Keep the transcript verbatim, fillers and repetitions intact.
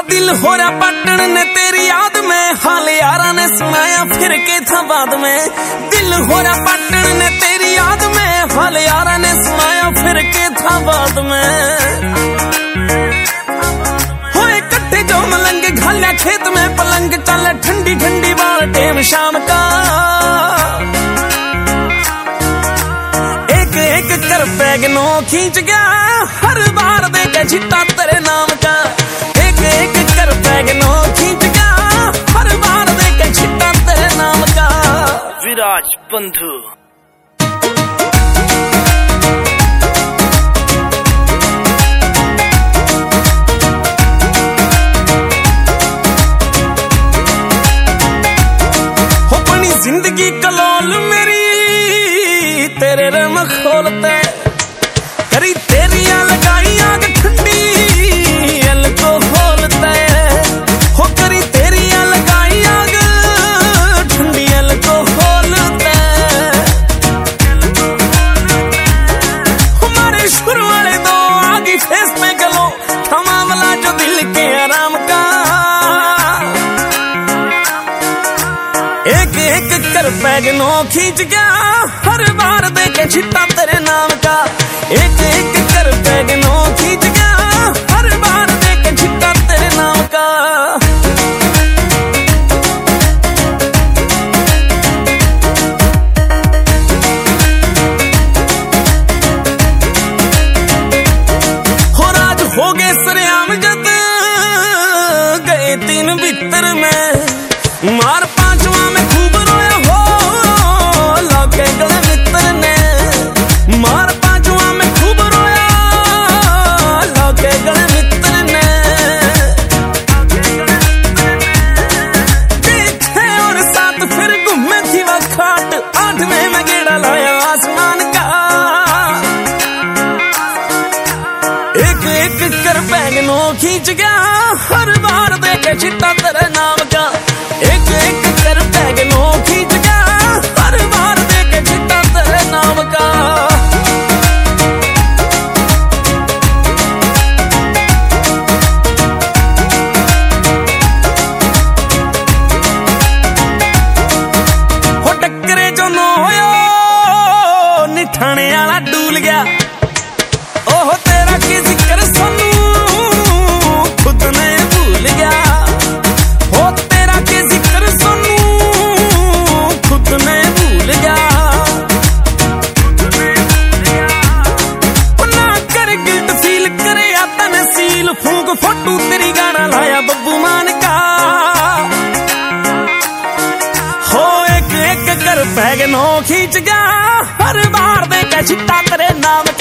दिल हो रहा पटन ने तेरी याद में, हाल यारा ने सुनाया फिर के था बाद में। दिल हो रहा पटन ने तेरी याद में, हाल यारा ने सुनाया फिर के था बाद में। होए कट्टे जो मलंग घालिया खेत में पलंग, चले ठंडी ठंडी बाल टेम शाम का। एक एक कर पैगनो खींच गया, हर बार दे के छिट्टा तेरे नाम का। एक एक कर पैगनो खींच गया, हर बार दे के छिट्टा तेरे नाम का। विराज बंधु हो बनी जिंदगी कलोल मेरी तेरे रम खोलते, करी तेरिया लगाई आग ठंडी अल को खोलते। हो करी तेरिया लगाई आग ठंडी अल को खोलते। हमारे शुरू वाले दो आगी फेस में गलो, था मामला जो दिल के आराम का। एक एक कर पैगनो खींच गया, हर बार दे के छिट्टा तेरे नाम का। एक एक कर पैगनो खींच गया, हर बार दे के छिट्टा तेरे नाम का। हो राज हो गए सरेआम जद गए तीन भीतर में, मार पांचवा में खूब रोया हो लौके गले मित्र ने। मार पांचवा में खूब रोया लौके गले मित्र ने। छह और सात फिर घूमे थी वह खाट, आठवें में गेड़ा लाया आसमान का। एक एक कर पैगनो खींच गया, हर बार दे के छिट्टा तेरे नाम का। एक एक कर पैगनो खींच गया, हर बार दे के छिट्टा तेरे नाम का। हो टक्करे जो नो होयो निठाने वाला डूल गया। ओहो तेरा की जिक्र सानू खुद ने भूल गया। हो तेरा की जिक्र सानू खुद ने भूल गया। ना कर गिल्ट फील करे आता नसील, फूक फोटू तेरी गाना लाया बब्बू मान का। हो एक एक कर पैगनो खींच गया, हर बार दे के छिट्टा तेरे नाम का।